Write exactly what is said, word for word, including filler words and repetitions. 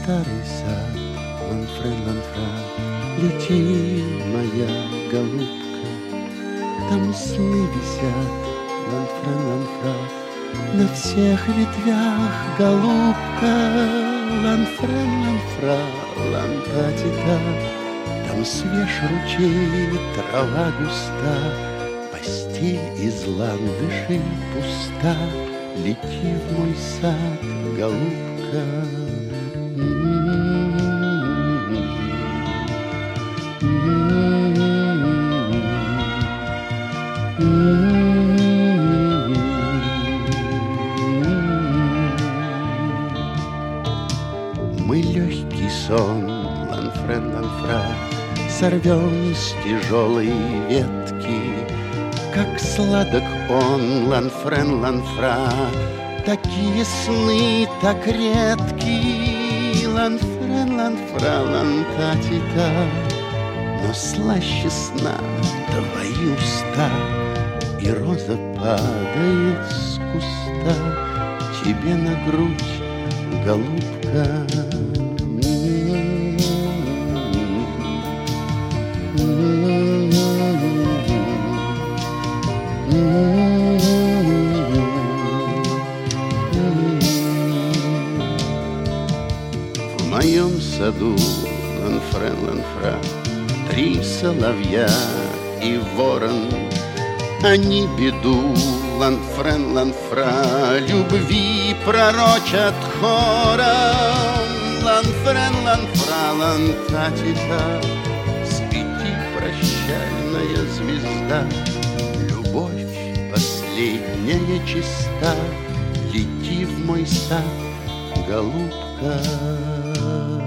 старый сад, ланфрен, ланфра, лети, моя голубка. Там сны висят, ланфрен, ланфра, на всех ветвях, голубка. Ланфрен, ланфра, лантатита, там свеж ручей, трава густа, постель из ландышей пуста. Лети в мой сад, голубка. Мы легкий сон, ланфрен, ланфра, сорвем с тяжелой ветки. Как сладок он, ланфрен, ланфра, такие сны так редки. Ланфрен, ланфра, лантатита, но слаще сна твои уста. И роза падает с куста тебе на грудь, голубка. В моем саду, ланфрен, ланфра, три соловья и ворон. Они беду, ланфрен, ланфра, любви пророчат хором. Ланфрен, ланфра, лантатита, свети, прощальная звезда. Любовь последняя чиста, лети в мой сад, голубка.